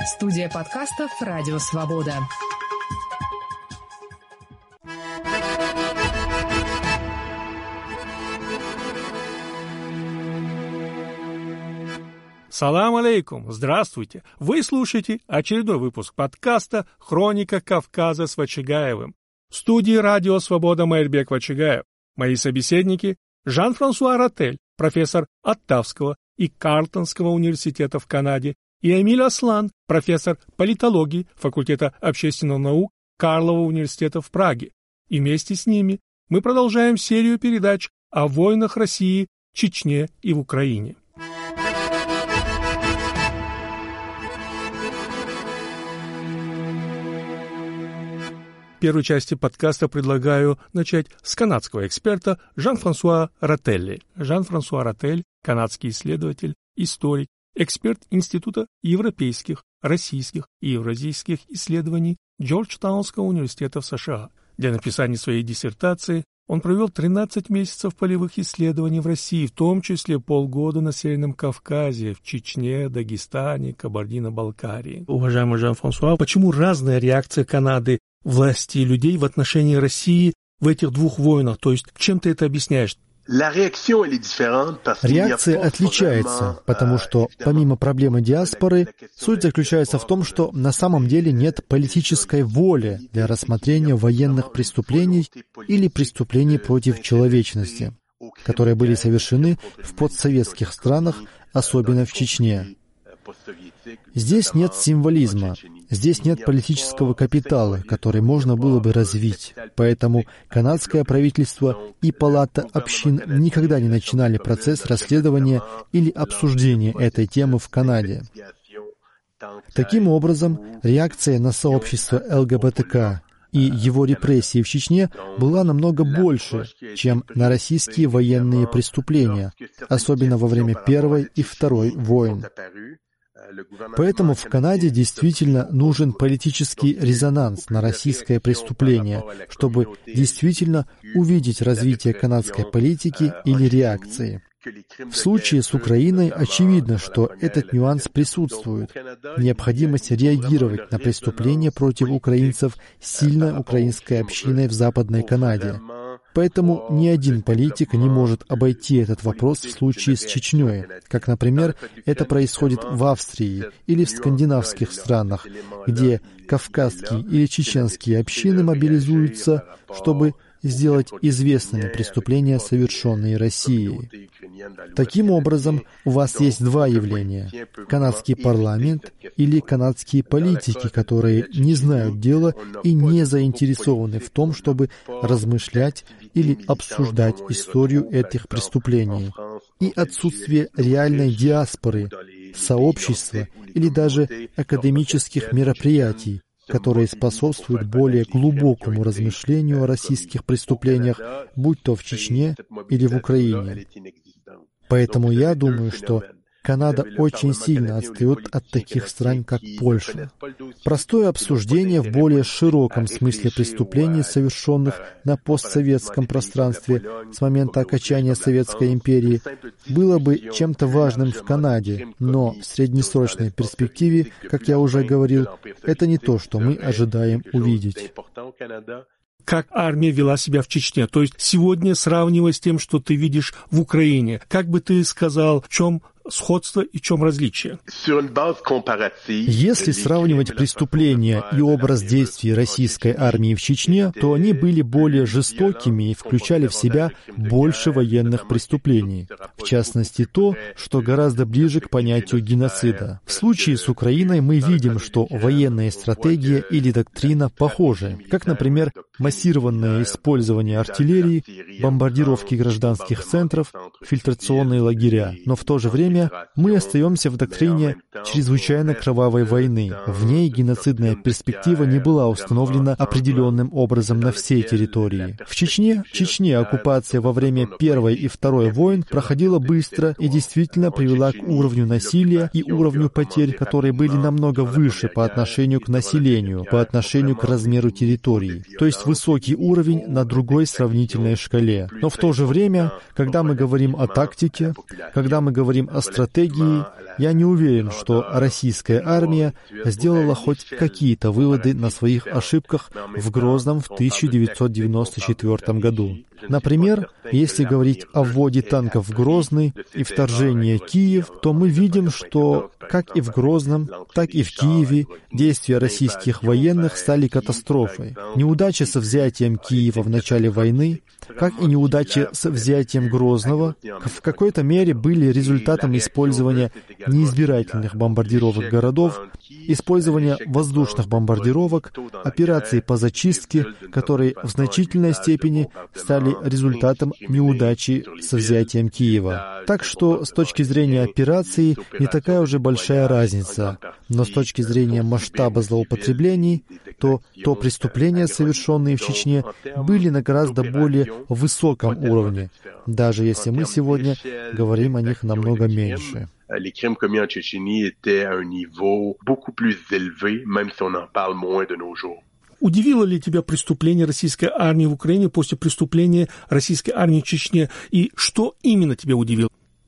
Студия подкастов «Радио Свобода». Салам алейкум, здравствуйте! Вы слушаете очередной выпуск подкаста «Хроника Кавказа» с Вачигаевым. В студии «Радио Свобода» Майрбек Вачигаев. Мои собеседники Жан-Франсуа Ротель, профессор Оттавского и Карлтонского университета в Канаде, и Эмиль Аслан, профессор политологии факультета общественных наук Карлова университета в Праге. И вместе с ними мы продолжаем серию передач о войнах России в Чечне и в Украине. В первой части подкаста предлагаю начать с канадского эксперта Жан-Франсуа Ротелли. Жан-Франсуа Ротель – канадский исследователь, историк, эксперт Института европейских, российских и евразийских исследований Джорджтаунского университета в США. Для написания своей диссертации он провел 13 месяцев полевых исследований в России, в том числе полгода на Северном Кавказе, в Чечне, Дагестане, Кабардино-Балкарии. Уважаемый Жан-Франсуа, почему разная реакция Канады, власти и людей в отношении России в этих двух войнах? То есть чем ты это объясняешь? Реакция отличается, потому что, помимо проблемы диаспоры, суть заключается в том, что на самом деле нет политической воли для рассмотрения военных преступлений или преступлений против человечности, которые были совершены в постсоветских странах, особенно в Чечне. Здесь нет символизма, здесь нет политического капитала, который можно было бы развить. Поэтому канадское правительство и Палата общин никогда не начинали процесс расследования или обсуждения этой темы в Канаде. Таким образом, реакция на сообщество ЛГБТК и его репрессии в Чечне была намного больше, чем на российские военные преступления, особенно во время Первой и Второй войн. Поэтому в Канаде действительно нужен политический резонанс на российское преступление, чтобы действительно увидеть развитие канадской политики или реакции. В случае с Украиной очевидно, что этот нюанс присутствует. Необходимость реагировать на преступления против украинцев сильной украинской общиной в Западной Канаде. Поэтому ни один политик не может обойти этот вопрос в случае с Чечней, как, например, это происходит в Австрии или в скандинавских странах, где кавказские или чеченские общины мобилизуются, чтобы сделать известными преступления, совершенные Россией. Таким образом, у вас есть два явления – канадский парламент или канадские политики, которые не знают дела и не заинтересованы в том, чтобы размышлять или обсуждать историю этих преступлений, и отсутствие реальной диаспоры, сообщества или даже академических мероприятий, которые способствуют более глубокому размышлению о российских преступлениях, будь то в Чечне или в Украине. Поэтому я думаю, что Канада очень сильно отстает от таких стран, как Польша. Простое обсуждение в более широком смысле преступлений, совершенных на постсоветском пространстве с момента окончания Советской империи, было бы чем-то важным в Канаде, но в среднесрочной перспективе, как я уже говорил, это не то, что мы ожидаем увидеть. Как армия вела себя в Чечне? То есть сегодня, сравнивая с тем, что ты видишь в Украине, как бы ты сказал, в чем сходство и в чем различие? Если сравнивать преступления и образ действий российской армии в Чечне, то они были более жестокими и включали в себя больше военных преступлений. В частности, то, что гораздо ближе к понятию геноцида. В случае с Украиной мы видим, что военная стратегия или доктрина похожи, как, например, массированное использование артиллерии, бомбардировки гражданских центров, фильтрационные лагеря. Но в то же время мы остаемся в доктрине чрезвычайно кровавой войны. В ней геноцидная перспектива не была установлена определенным образом на всей территории. В Чечне оккупация во время Первой и Второй войн проходила быстро и действительно привела к уровню насилия и уровню потерь, которые были намного выше по отношению к населению, по отношению к размеру территории. То есть в высокий уровень на другой сравнительной шкале. Но в то же время, когда мы говорим о тактике, когда мы говорим о стратегии, я не уверен, что российская армия сделала хоть какие-то выводы на своих ошибках в Грозном в 1994 году. Например, если говорить о вводе танков в Грозный и вторжении в Киев, то мы видим, что как и в Грозном, так и в Киеве действия российских военных стали катастрофой. Неудачи со взятием Киева в начале войны, как и неудачи с взятием Грозного, в какой-то мере были результатом использования неизбирательных бомбардировок городов, использования воздушных бомбардировок, операций по зачистке, которые в значительной степени стали результатом неудачи со взятием Киева. Так что с точки зрения операции не такая уже большая разница, но с точки зрения масштаба злоупотреблений, то преступления, совершенные в Чечне, были на гораздо более высоком уровне, даже если мы сегодня говорим о них намного меньше. Les crimes commis en Tchétchénie étaient à un niveau beaucoup plus élevé, même si on en parle moins de nos jours. Удивило ли тебя преступление российской армии в Украине после преступления российской армии в Чечне? И что именно тебя удивило?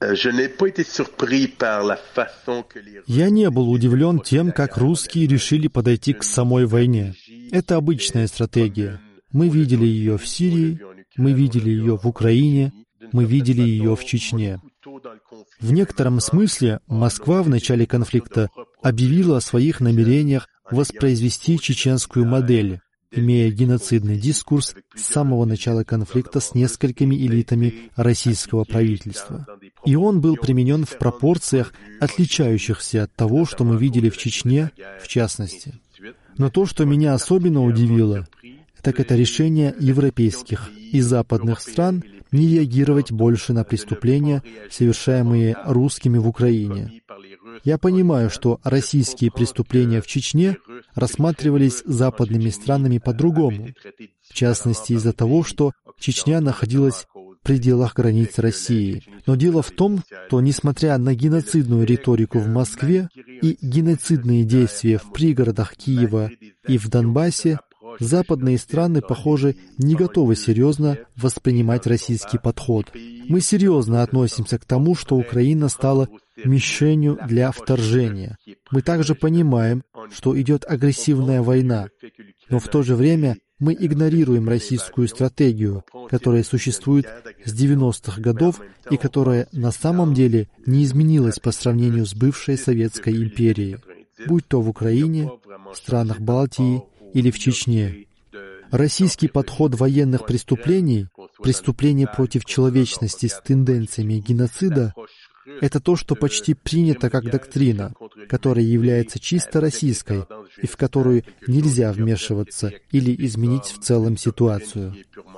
Я не был удивлен тем, как русские решили подойти к самой войне. Это обычная стратегия. Мы видели ее в Сирии, мы видели ее в Украине, мы видели ее в Чечне. В некотором смысле Москва в начале конфликта объявила о своих намерениях воспроизвести чеченскую модель, имея геноцидный дискурс с самого начала конфликта с несколькими элитами российского правительства. И он был применен в пропорциях, отличающихся от того, что мы видели в Чечне, в частности. Но то, что меня особенно удивило, так это решение европейских и западных стран не реагировать больше на преступления, совершаемые русскими в Украине. Я понимаю, что российские преступления в Чечне рассматривались западными странами по-другому, в частности из-за того, что Чечня находилась в пределах границ России. Но дело в том, что, несмотря на геноцидную риторику в Москве и геноцидные действия в пригородах Киева и в Донбассе, западные страны, похоже, не готовы серьезно воспринимать российский подход. Мы серьезно относимся к тому, что Украина стала мишенью для вторжения. Мы также понимаем, что идет агрессивная война, но в то же время мы игнорируем российскую стратегию, которая существует с 90-х годов и которая на самом деле не изменилась по сравнению с бывшей Советской империей, будь то в Украине, в странах Балтии или в Чечне. Российский подход военных преступлений, преступлений против человечности с тенденциями геноцида, это то, что почти принято как доктрина, которая является чисто российской и в которую нельзя вмешиваться или изменить в целом ситуацию.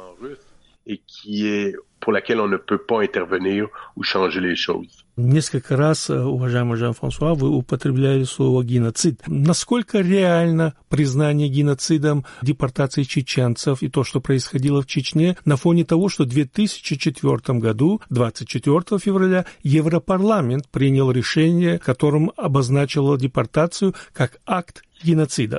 Несколько раз, уважаемый Жан-Франсуа, вы употребляли слово «геноцид». Насколько реально признание геноцидом депортации чеченцев и то, что происходило в Чечне, на фоне того, что в 2004 году, 24 февраля, Европарламент принял решение, которым обозначило депортацию как акт геноцида?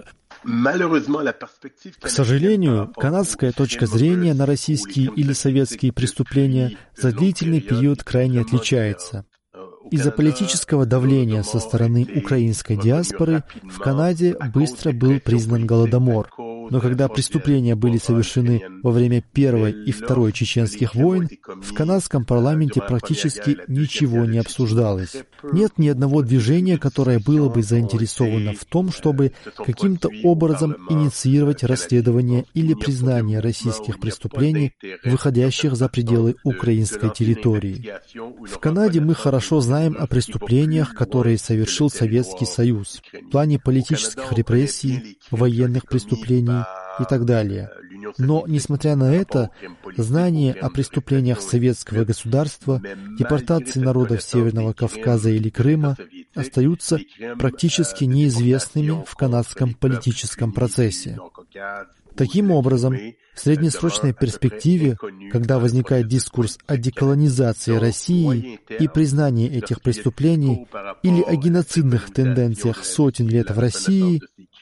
К сожалению, канадская точка зрения на российские или советские преступления за длительный период крайне отличается. Из-за политического давления со стороны украинской диаспоры в Канаде быстро был признан Голодомор. Но когда преступления были совершены во время Первой и Второй чеченских войн, в канадском парламенте практически ничего не обсуждалось. Нет ни одного движения, которое было бы заинтересовано в том, чтобы каким-то образом инициировать расследование или признание российских преступлений, выходящих за пределы украинской территории. В Канаде мы хорошо знаем о преступлениях, которые совершил Советский Союз в плане политических репрессий, военных преступлений и так далее. Но, несмотря на это, знания о преступлениях советского государства, депортации народов Северного Кавказа или Крыма остаются практически неизвестными в канадском политическом процессе. Таким образом, в среднесрочной перспективе, когда возникает дискурс о деколонизации России и признании этих преступлений или о геноцидных тенденциях сотен лет в России,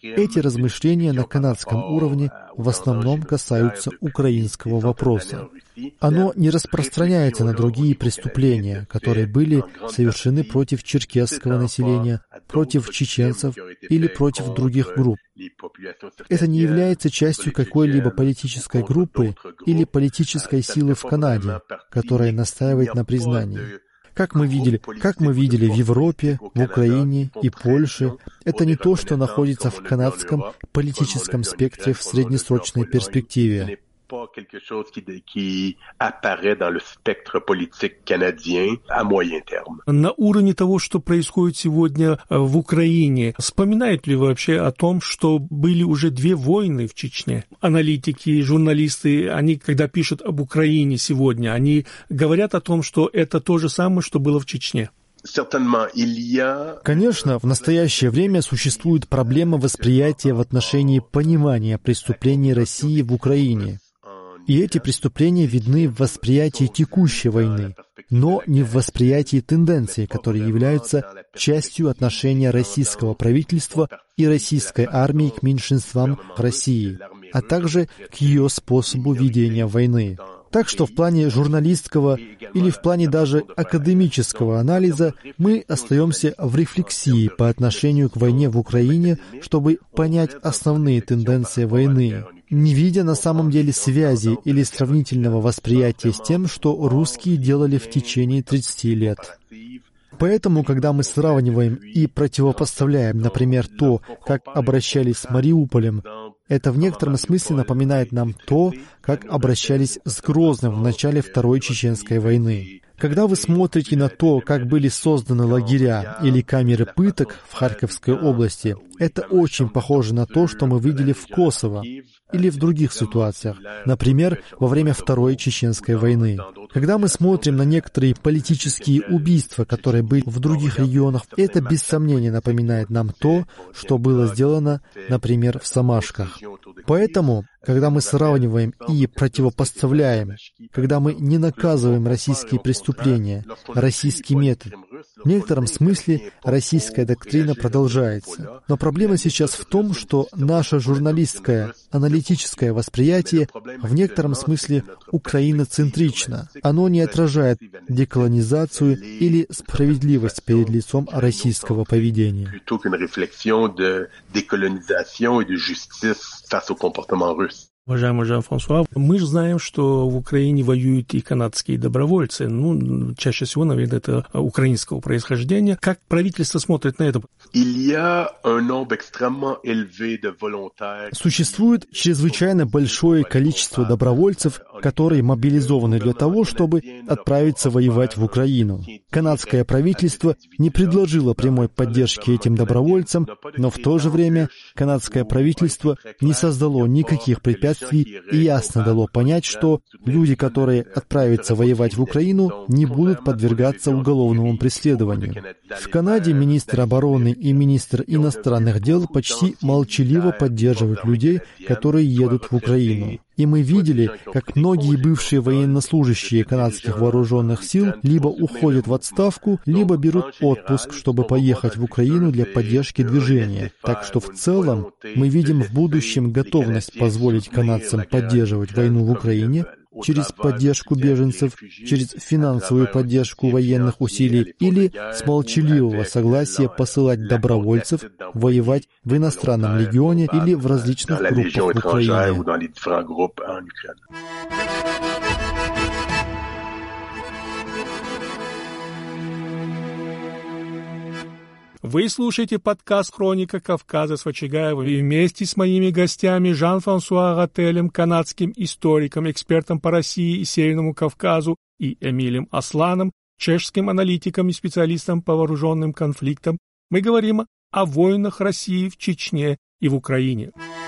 Эти размышления на канадском уровне в основном касаются украинского вопроса. Оно не распространяется на другие преступления, которые были совершены против черкесского населения, против чеченцев или против других групп. Это не является частью какой-либо политической группы или политической силы в Канаде, которая настаивает на признании. Как мы видели в Европе, в Украине и Польше, это не то, что находится в канадском политическом спектре в среднесрочной перспективе. Quelque chose qui apparaît dans le spectre politique canadien à moyen terme. На уровне того, что происходит сегодня в Украине, вспоминают ли вы вообще о том, что были уже 2 войны в Чечне? Аналитики, журналисты, они, когда пишут об Украине сегодня, они говорят о том, что это то же самое, что было в Чечне. Конечно, в настоящее время существует проблема восприятия в отношении понимания преступлений России в Украине. И эти преступления видны в восприятии текущей войны, но не в восприятии тенденций, которые являются частью отношения российского правительства и российской армии к меньшинствам в России, а также к ее способу ведения войны. Так что в плане журналистского или в плане даже академического анализа мы остаемся в рефлексии по отношению к войне в Украине, чтобы понять основные тенденции войны, не видя на самом деле связи или сравнительного восприятия с тем, что русские делали в течение 30 лет. Поэтому, когда мы сравниваем и противопоставляем, например, то, как обращались с Мариуполем, это в некотором смысле напоминает нам то, как обращались с Грозным в начале Второй Чеченской войны. Когда вы смотрите на то, как были созданы лагеря или камеры пыток в Харьковской области, это очень похоже на то, что мы видели в Косово или в других ситуациях, например, во время Второй Чеченской войны. Когда мы смотрим на некоторые политические убийства, которые были в других регионах, это без сомнения напоминает нам то, что было сделано, например, в Самашках. Поэтому, когда мы сравниваем и противопоставляем, когда мы не наказываем российские преступления, российский метод, в некотором смысле российская доктрина продолжается. Но проблема сейчас в том, что наше журналистское, аналитическое восприятие в некотором смысле украиноцентрично. Оно не отражает деколонизацию или справедливость перед лицом российского поведения. Уважаемый Жан-Франсуа, мы же знаем, что в Украине воюют и канадские добровольцы. Чаще всего, наверное, это украинского происхождения. Как правительство смотрит на это? Существует чрезвычайно большое количество добровольцев, которые мобилизованы для того, чтобы отправиться воевать в Украину. Канадское правительство не предложило прямой поддержки этим добровольцам, но в то же время канадское правительство не создало никаких препятствий и ясно дало понять, что люди, которые отправятся воевать в Украину, не будут подвергаться уголовному преследованию. В Канаде министр обороны и министр иностранных дел почти молчаливо поддерживают людей, которые едут в Украину. И мы видели, как многие бывшие военнослужащие канадских вооруженных сил либо уходят в отставку, либо берут отпуск, чтобы поехать в Украину для поддержки движения. Так что в целом мы видим в будущем готовность позволить канадцам поддерживать войну в Украине через поддержку беженцев, через финансовую поддержку военных усилий или с молчаливого согласия посылать добровольцев воевать в иностранном легионе или в различных группах в Украине. Вы слушаете подкаст «Хроника Кавказа» с Вачигаевым и вместе с моими гостями Жан-Франсуа Рателем, канадским историком, экспертом по России и Северному Кавказу, и Эмилем Асланом, чешским аналитиком и специалистом по вооруженным конфликтам, мы говорим о войнах России в Чечне и в Украине.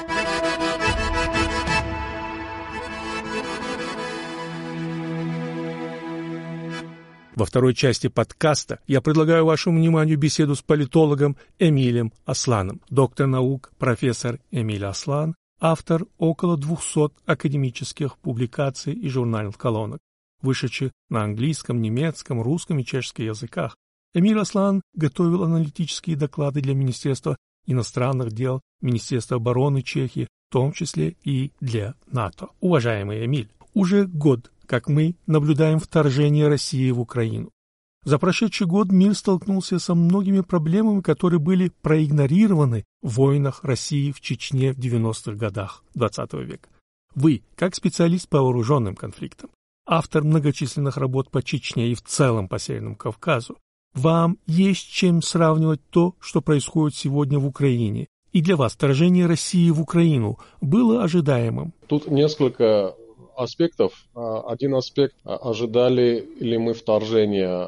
Во второй части подкаста я предлагаю вашему вниманию беседу с политологом Эмилем Асланом, доктор наук, профессор Эмиль Аслан, автор около 200 академических публикаций и журнальных колонок, вышедших на английском, немецком, русском и чешском языках. Эмиль Аслан готовил аналитические доклады для Министерства иностранных дел, Министерства обороны Чехии, в том числе и для НАТО. Уважаемый Эмиль, уже год, как мы наблюдаем вторжение России в Украину. За прошедший год мир столкнулся со многими проблемами, которые были проигнорированы в войнах России в Чечне в 90-х годах XX века. Вы, как специалист по вооруженным конфликтам, автор многочисленных работ по Чечне и в целом по Северному Кавказу, вам есть чем сравнивать то, что происходит сегодня в Украине. И для вас вторжение России в Украину было ожидаемым? Тут несколько аспектов. Один аспект: ожидали ли мы вторжения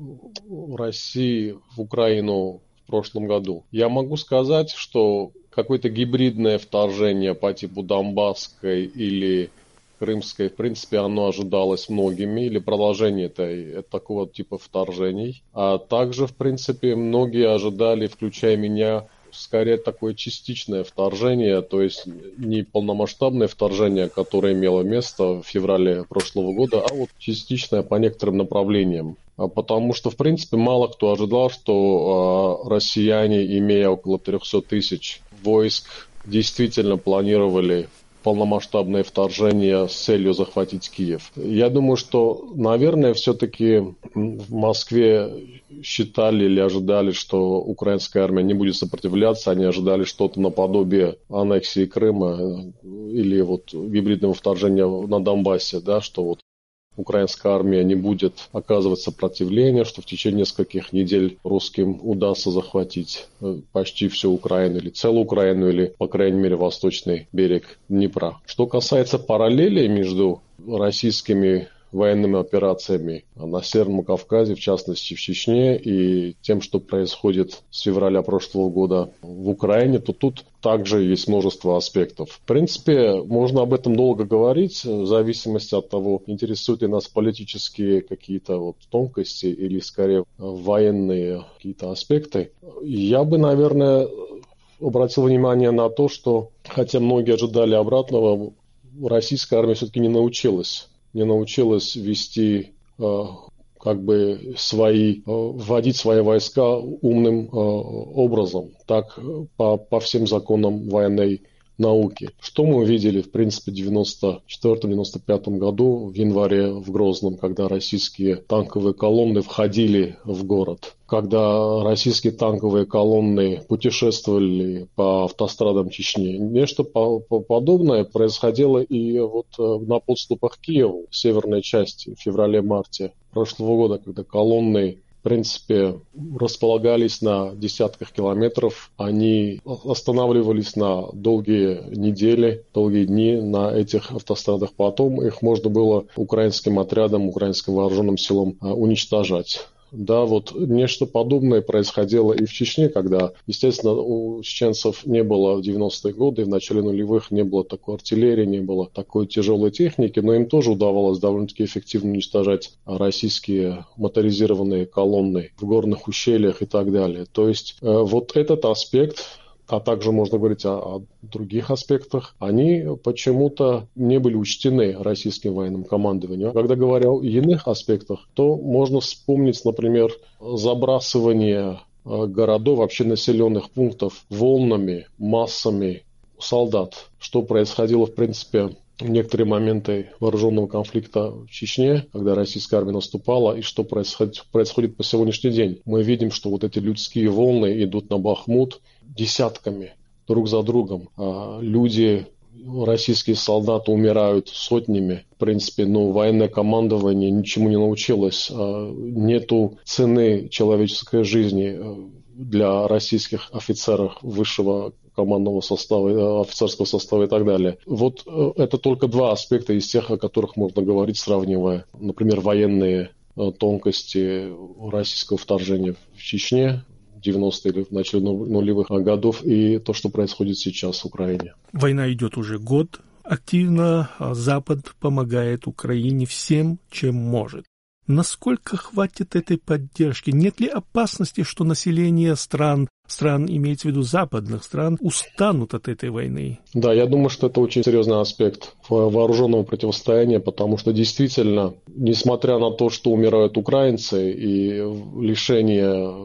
России в Украину в прошлом году? Я могу сказать, что какое-то гибридное вторжение по типу Донбасской или Крымской, в принципе, оно ожидалось многими, или продолжение такого типа вторжений. А также, в принципе, многие ожидали, включая меня, скорее такое частичное вторжение, то есть не полномасштабное вторжение, которое имело место в феврале прошлого года, а вот частичное по некоторым направлениям. Потому что, в принципе, мало кто ожидал, что россияне, имея около 300 тысяч войск, действительно планировали полномасштабное вторжение с целью захватить Киев. Я думаю, что, наверное, все-таки в Москве считали или ожидали, что украинская армия не будет сопротивляться. Они ожидали что-то наподобие аннексии Крыма или вот гибридного вторжения на Донбассе, да, что вот украинская армия не будет оказывать сопротивление, что в течение нескольких недель русским удастся захватить почти всю Украину или целую Украину, или, по крайней мере, восточный берег Днепра. Что касается параллелей между российскими военными операциями на Северном Кавказе, в частности в Чечне, и тем, что происходит с февраля прошлого года в Украине, то тут также есть множество аспектов. В принципе, можно об этом долго говорить, в зависимости от того, интересуют ли нас политические какие-то вот тонкости или, скорее, военные какие-то аспекты. Я бы, наверное, обратил внимание на то, что, хотя многие ожидали обратного, российская армия все-таки не научилась вводить свои войска умным образом, так по всем законам военной науки. Что мы увидели, в принципе, в 1994-1995 году, в январе в Грозном, когда российские танковые колонны входили в город, когда российские танковые колонны путешествовали по автострадам Чечни. Нечто подобное происходило и вот на подступах к Киеву, в северной части, в феврале-марте прошлого года, когда колонны, в принципе, располагались на десятках километров. Они останавливались на долгие недели, долгие дни на этих автострадах. Потом их можно было украинским отрядам, украинским вооруженным силам уничтожать. Да, вот нечто подобное происходило и в Чечне, когда, естественно, у чеченцев не было в 90-е годы, в начале нулевых не было такой артиллерии, не было такой тяжелой техники, но им тоже удавалось довольно-таки эффективно уничтожать российские моторизированные колонны в горных ущельях и так далее. То есть вот этот аспект, а также можно говорить о других аспектах, они почему-то не были учтены российским военным командованием. Когда говорю о иных аспектах, то можно вспомнить, например, забрасывание городов, вообще населенных пунктов волнами, массами солдат, что происходило, в принципе, в некоторые моменты вооруженного конфликта в Чечне, когда российская армия наступала, и что происходит по сегодняшний день. Мы видим, что вот эти людские волны идут на Бахмут десятками, друг за другом. Люди, российские солдаты умирают сотнями. В принципе, военное командование ничему не научилось. Нету цены человеческой жизни для российских офицеров высшего командного состава, офицерского состава и так далее. Вот это только два аспекта из тех, о которых можно говорить, сравнивая, например, военные тонкости российского вторжения в Чечне в 90-е или в начале нулевых годов и то, что происходит сейчас в Украине. Война идет уже год. Активно Запад помогает Украине всем, чем может. Насколько хватит этой поддержки? Нет ли опасности, что население стран, имеется в виду западных стран, устанут от этой войны? Да, я думаю, что это очень серьезный аспект вооруженного противостояния, потому что действительно, несмотря на то, что умирают украинцы и лишение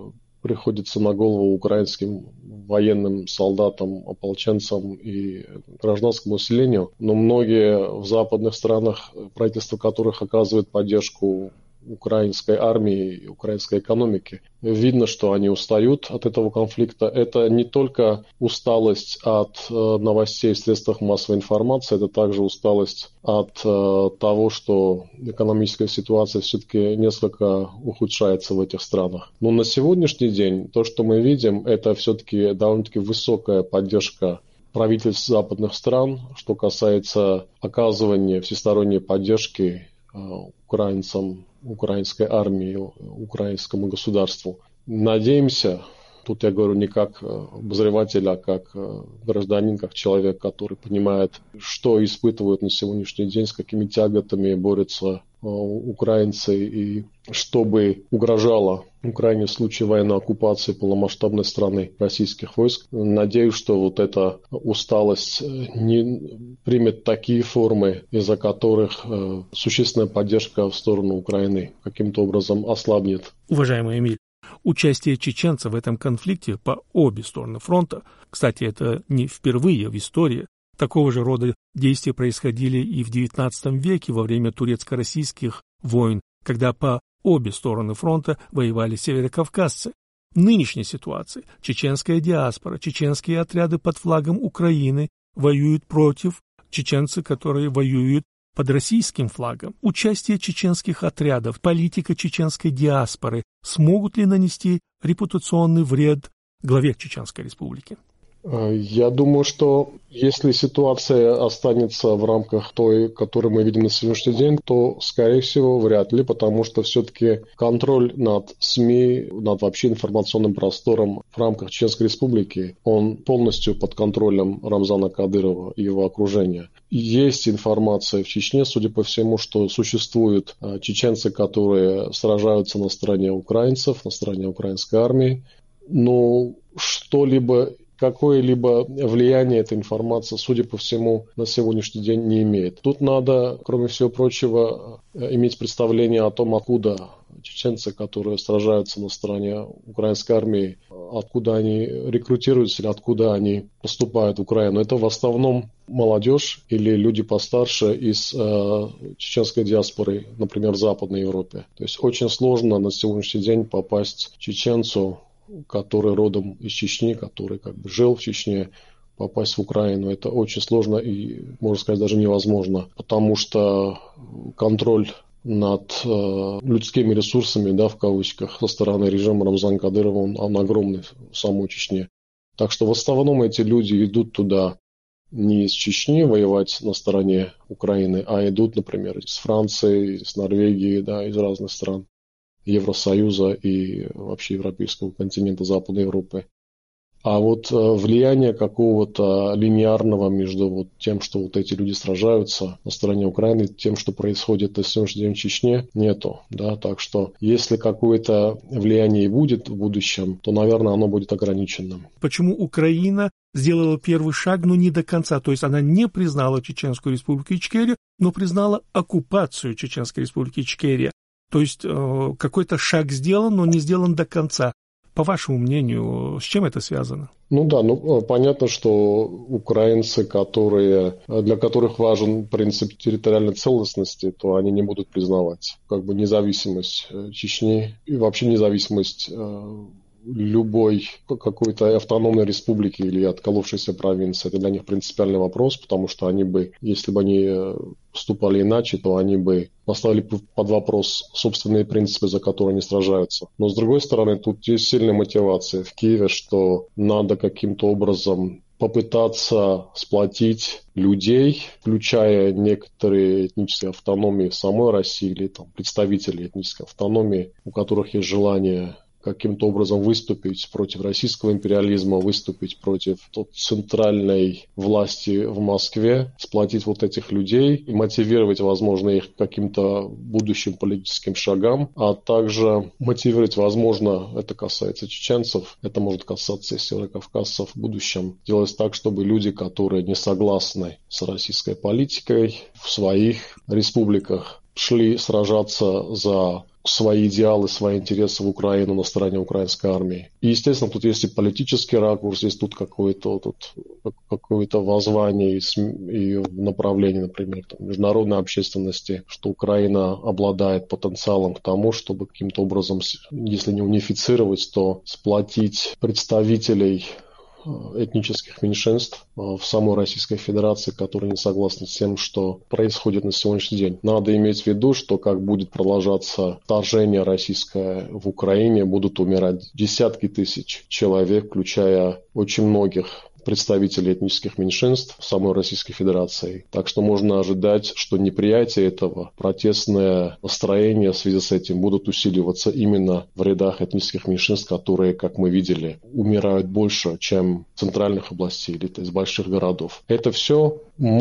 приходится на голову украинским военным солдатам, ополченцам и гражданскому населению. Но многие в западных странах, правительства которых оказывают поддержку украинской армии и украинской экономики, видно, что они устают от этого конфликта. Это не только усталость от новостей в средствах массовой информации, это также усталость от того, что экономическая ситуация все-таки несколько ухудшается в этих странах. Но на сегодняшний день то, что мы видим, это все-таки довольно-таки высокая поддержка правительств западных стран, что касается оказывания всесторонней поддержки украинцам, украинской армии, украинскому государству. Надеемся, тут я говорю не как обозреватель, а как гражданин, как человек, который понимает, что испытывают на сегодняшний день, с какими тяготами борются украинцы, и что бы угрожало Украине в случае военной оккупации полномасштабной страны российских войск. Надеюсь, что вот эта усталость не примет такие формы, из-за которых существенная поддержка в сторону Украины каким-то образом ослабнет. Уважаемый Эмиль, участие чеченцев в этом конфликте по обе стороны фронта, кстати, это не впервые в истории, такого же рода действия происходили и в XIX веке во время турецко-российских войн, когда по обе стороны фронта воевали северокавказцы. В нынешней ситуации чеченская диаспора, чеченские отряды под флагом Украины воюют против чеченцев, которые воюют под российским флагом. Участие чеченских отрядов, политика чеченской диаспоры смогут ли нанести репутационный вред главе Чеченской Республики? Я думаю, что если ситуация останется в рамках той, которую мы видим на сегодняшний день, то, скорее всего, вряд ли, потому что все-таки контроль над СМИ, над вообще информационным простором в рамках Чеченской Республики, он полностью под контролем Рамзана Кадырова и его окружения. Есть информация в Чечне, судя по всему, что существуют чеченцы, которые сражаются на стороне украинцев, на стороне украинской армии, но какое-либо влияние эта информация, судя по всему, на сегодняшний день не имеет. Тут надо, кроме всего прочего, иметь представление о том, откуда чеченцы, которые сражаются на стороне украинской армии, откуда они рекрутируются или откуда они поступают в Украину. Это в основном молодежь или люди постарше из чеченской диаспоры, например, в Западной Европе. То есть очень сложно на сегодняшний день попасть чеченцу, который родом из Чечни, который жил в Чечне, попасть в Украину. Это очень сложно и, можно сказать, даже невозможно, потому что контроль над людскими ресурсами, в кавычках, со стороны режима Рамзана Кадырова, он огромный в самой Чечне. Так что в основном эти люди идут туда не из Чечни воевать на стороне Украины, а идут, например, из Франции, из Норвегии, из разных стран Евросоюза и вообще европейского континента, Западной Европы. А вот влияния какого-то линейного между тем, что эти люди сражаются на стороне Украины, тем, что происходит на сегодняшний день в Чечне, нету. Так что если какое-то влияние и будет в будущем, то, наверное, оно будет ограниченным. Почему Украина сделала первый шаг, но не до конца? То есть она не признала Чеченскую Республику Ичкерия, но признала оккупацию Чеченской Республики Ичкерия. То есть какой-то шаг сделан, но не сделан до конца. По вашему мнению, с чем это связано? Понятно, что украинцы, для которых важен принцип территориальной целостности, то они не будут признавать независимость Чечни и вообще независимость любой какой-то автономной республики или отколовшейся провинции. Это для них принципиальный вопрос, потому что они бы, если бы они поступали иначе, то они бы поставили под вопрос собственные принципы, за которые они сражаются. Но, с другой стороны, тут есть сильная мотивация в Киеве, что надо каким-то образом попытаться сплотить людей, включая некоторые этнические автономии в самой России или представители этнической автономии, у которых есть желание каким-то образом выступить против российского империализма, выступить против центральной власти в Москве, сплотить этих людей и мотивировать, возможно, их к каким-то будущим политическим шагам, а также мотивировать, возможно, это касается чеченцев, это может касаться и северокавказцев в будущем, делать так, чтобы люди, которые не согласны с российской политикой, в своих республиках шли сражаться за свои идеалы, свои интересы в Украину на стороне украинской армии. И, естественно, тут есть и политический ракурс, есть тут какое-то воззвание и направление, например, международной общественности, что Украина обладает потенциалом к тому, чтобы каким-то образом, если не унифицировать, то сплотить представителей этнических меньшинств в самой Российской Федерации, которые не согласны с тем, что происходит на сегодняшний день. Надо иметь в виду, что как будет продолжаться вторжение российское в Украине, будут умирать десятки тысяч человек, включая очень многих представителей этнических меньшинств в самой Российской Федерации. Так что можно ожидать, что неприятие этого, протестное настроение в связи с этим будут усиливаться именно в рядах этнических меньшинств, которые, как мы видели, умирают больше, чем в центральных областей или из больших городов. Это все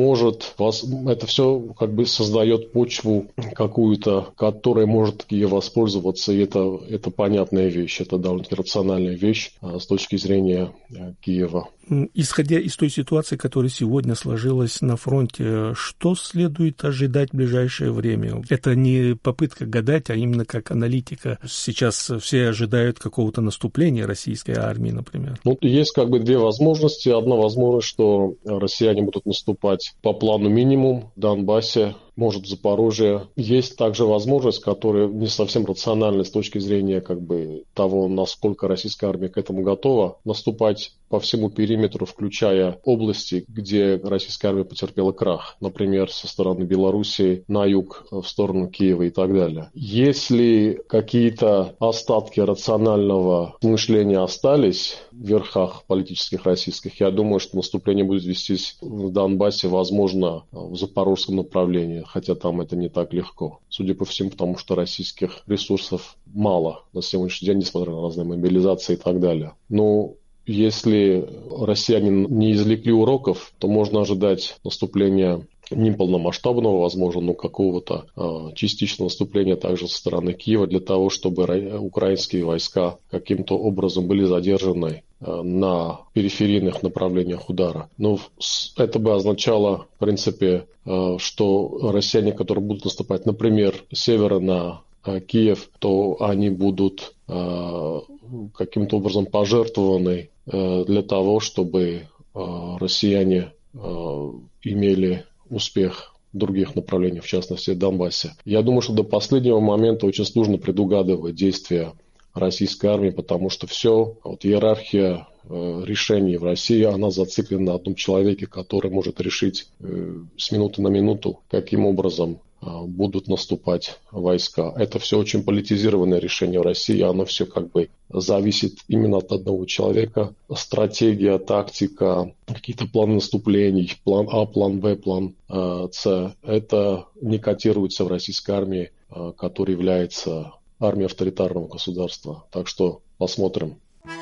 как бы создает почву какую-то, которой может Киев воспользоваться, и это понятная вещь, это довольно-таки рациональная вещь с точки зрения Киева. Исходя из той ситуации, которая сегодня сложилась на фронте, что следует ожидать в ближайшее время? Это не попытка гадать, а именно как аналитика. Сейчас все ожидают какого-то наступления российской армии, например. Есть как бы две возможности. Одна возможность, что россияне будут наступать по плану минимум в Донбассе, может, в Запорожье. Есть также возможность, которая не совсем рациональна с точки зрения как бы того, насколько российская армия к этому готова, наступать по всему периметру, включая области, где российская армия потерпела крах. Например, со стороны Белоруссии на юг, в сторону Киева и так далее. Если какие-то остатки рационального мышления остались в верхах политических российских, я думаю, что наступление будет вестись в Донбассе, возможно, в запорожском направлении, хотя там это не так легко. Судя по всему, потому что российских ресурсов мало на сегодняшний день, несмотря на разные мобилизации и так далее. Если россияне не извлекли уроков, то можно ожидать наступления не полномасштабного, возможно, но какого-то частичного наступления также со стороны Киева для того, чтобы украинские войска каким-то образом были задержаны на периферийных направлениях удара. Это бы означало, в принципе, что россияне, которые будут наступать, например, с севера на Киев, то они будут каким-то образом пожертвованы для того, чтобы россияне имели успех в других направлениях, в частности в Донбассе. Я думаю, что до последнего момента очень сложно предугадывать действия российской армии, потому что иерархия решений в России, она зациклена на одном человеке, который может решить с минуты на минуту, каким образом будут наступать войска. Это все очень политизированное решение в России, оно все как бы зависит именно от одного человека. Стратегия, тактика, какие-то планы наступлений, план А, план Б, план С, это не котируется в российской армии, которая является армией авторитарного государства. Так что посмотрим.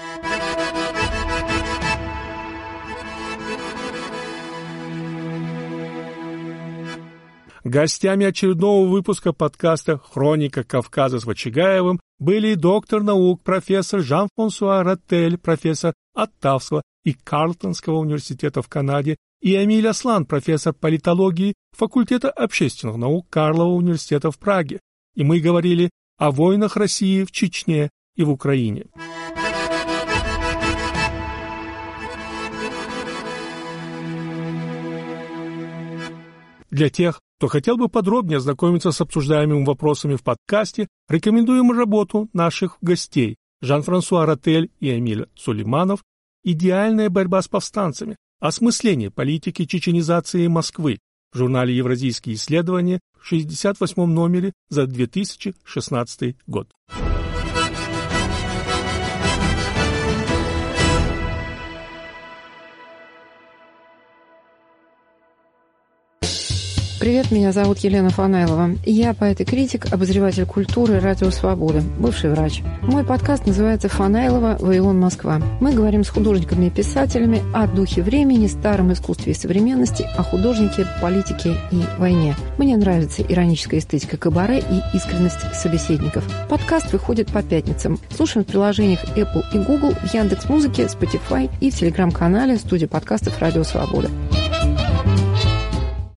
Гостями очередного выпуска подкаста «Хроника Кавказа» с Вачигаевым были доктор наук, профессор Жан-Франсуа Ратель, профессор Оттавского и Карлтонского университета в Канаде, и Эмиль Аслан, профессор политологии факультета общественных наук Карлова университета в Праге. И мы говорили о войнах России в Чечне и в Украине. Для тех, кто хотел бы подробнее ознакомиться с обсуждаемыми вопросами в подкасте, рекомендуем работу наших гостей Жан-Франсуа Ратель и Эмиль Сулейманов «Идеальная борьба с повстанцами. Осмысление политики чеченизации Москвы» в журнале «Евразийские исследования» в 68-м номере за 2016 год. Привет, меня зовут Елена Фанайлова. Я поэт и критик, обозреватель культуры «Радио Свобода», бывший врач. Мой подкаст называется «Фанайлова. Вавилон. Москва». Мы говорим с художниками и писателями о духе времени, старом искусстве и современности, о художнике, политике и войне. Мне нравится ироническая эстетика кабаре и искренность собеседников. Подкаст выходит по пятницам. Слушаем в приложениях Apple и Google, в Яндекс.Музыке, Spotify и в телеграм-канале студии подкастов «Радио Свобода».